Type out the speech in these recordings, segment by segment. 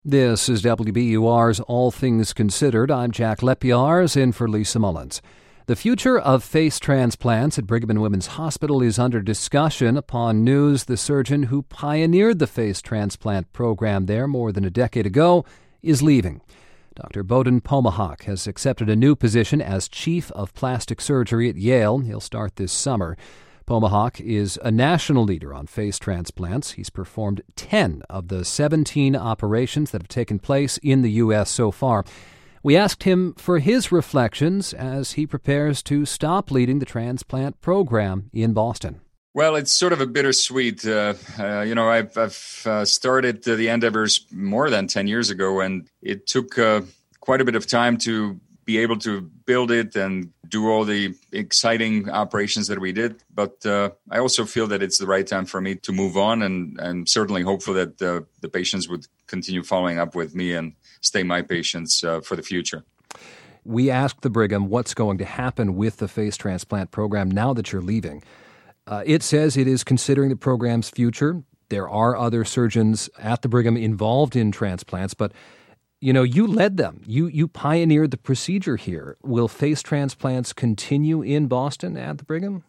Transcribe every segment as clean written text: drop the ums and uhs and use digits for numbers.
This is WBUR's All Things Considered. I'm Jack Lepiarz, in for Lisa Mullins. The future of face transplants at Brigham and Women's Hospital is under discussion upon news the surgeon who pioneered the face transplant program there more than a decade ago is leaving. Dr. Bohdan Pomahac has accepted a new position as Chief of Plastic Surgery at Yale. He'll start this summer. Pomahac is a national leader on face transplants. He's performed 10 of the 17 operations that have taken place in the U.S. so far. We asked him for his reflections as he prepares to stop leading the transplant program in Boston. Well, it's sort of a bittersweet. I've started the endeavors more than 10 years ago, and it took quite a bit of time to be able to build it and do all the exciting operations that we did. But I also feel that it's the right time for me to move on, and I'm certainly hopeful that the patients would continue following up with me and stay my patients for the future. We asked the Brigham what's going to happen with the face transplant program now that you're leaving. It says it is considering the program's future. There are other surgeons at the Brigham involved in transplants, but you led them. You pioneered the procedure here. Will face transplants continue in Boston at the Brigham?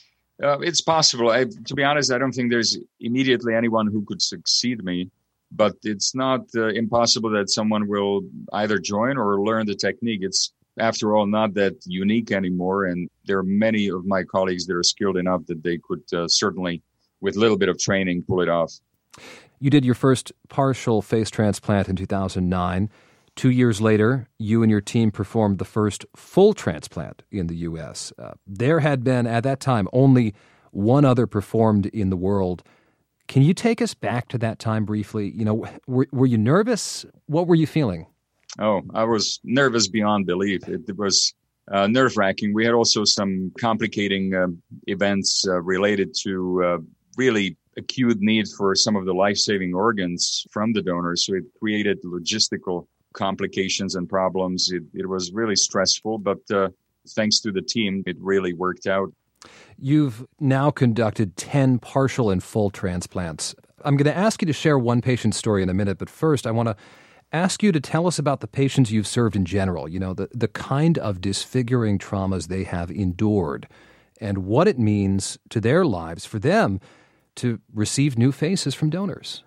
It's possible. To be honest, I don't think there's immediately anyone who could succeed me, but it's not impossible that someone will either join or learn the technique. It's, after all, not that unique anymore, and there are many of my colleagues that are skilled enough that they could certainly, with a little bit of training, pull it off. You did your first partial face transplant in 2009. 2 years later, you and your team performed the first full transplant in the U.S. There had been, at that time, only one other performed in the world. Can you take us back to that time briefly? Were you nervous? What were you feeling? Oh, I was nervous beyond belief. It was nerve-wracking. We had also some complicating events related to really acute need for some of the life-saving organs from the donors. So it created logistical complications and problems. It was really stressful, but thanks to the team, it really worked out. You've now conducted 10 partial and full transplants. I'm going to ask you to share one patient's story in a minute, but first I want to ask you to tell us about the patients you've served in general, the kind of disfiguring traumas they have endured and what it means to their lives for them to receive new faces from donors.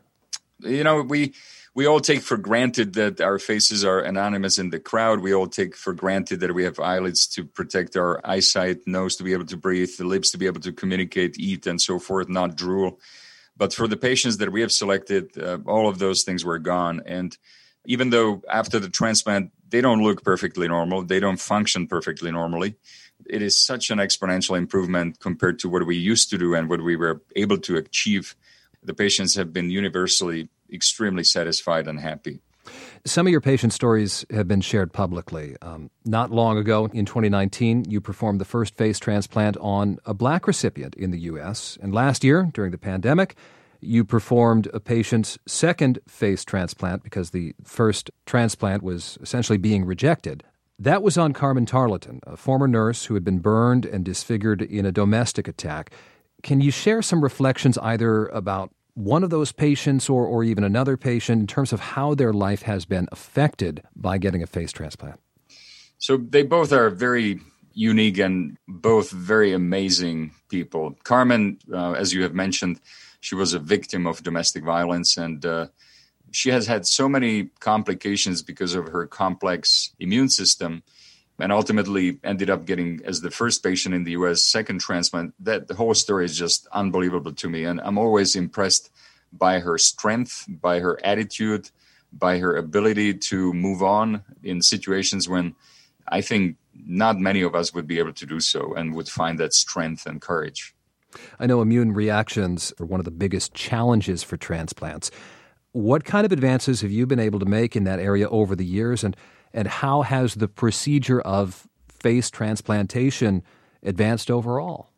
We all take for granted that our faces are anonymous in the crowd. We all take for granted that we have eyelids to protect our eyesight, nose to be able to breathe, the lips to be able to communicate, eat, and so forth, not drool. But for the patients that we have selected, all of those things were gone. And even though after the transplant, they don't look perfectly normal, they don't function perfectly normally, it is such an exponential improvement compared to what we used to do and what we were able to achieve. The patients have been universally extremely satisfied and happy. Some of your patient stories have been shared publicly. Not long ago, in 2019, you performed the first face transplant on a Black recipient in the U.S. And last year, during the pandemic, you performed a patient's second face transplant because the first transplant was essentially being rejected. That was on Carmen Tarleton, a former nurse who had been burned and disfigured in a domestic attack. Can you share some reflections either about one of those patients or even another patient in terms of how their life has been affected by getting a face transplant? So they both are very unique and both very amazing people. Carmen, as you have mentioned, she was a victim of domestic violence, and she has had so many complications because of her complex immune system, and ultimately ended up getting, as the first patient in the U.S., second transplant. That the whole story is just unbelievable to me. And I'm always impressed by her strength, by her attitude, by her ability to move on in situations when I think not many of us would be able to do so and would find that strength and courage. I know immune reactions are one of the biggest challenges for transplants. What kind of advances have you been able to make in that area over the years, and how has the procedure of face transplantation advanced overall?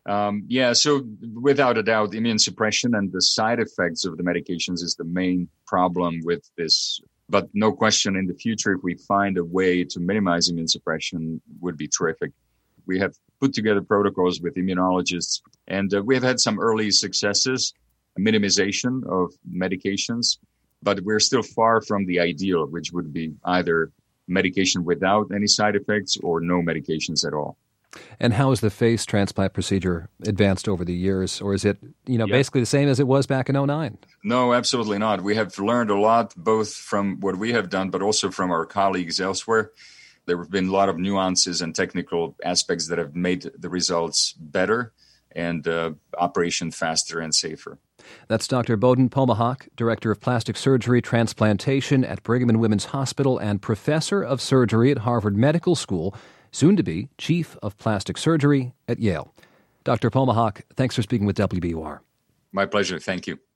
So without a doubt, immune suppression and the side effects of the medications is the main problem with this. But no question, in the future, if we find a way to minimize immune suppression, would be terrific. We have put together protocols with immunologists, and we have had some early successes, minimization of medications. But we're still far from the ideal, which would be either medication without any side effects or no medications at all. And how has the face transplant procedure advanced over the years? Or is it, basically the same as it was back in 2009? No, absolutely not. We have learned a lot, both from what we have done, but also from our colleagues elsewhere. There have been a lot of nuances and technical aspects that have made the results better and operation faster and safer. That's Dr. Bohdan Pomahak, Director of Plastic Surgery Transplantation at Brigham and Women's Hospital and Professor of Surgery at Harvard Medical School, soon to be Chief of Plastic Surgery at Yale. Dr. Pomahak, thanks for speaking with WBUR. My pleasure. Thank you.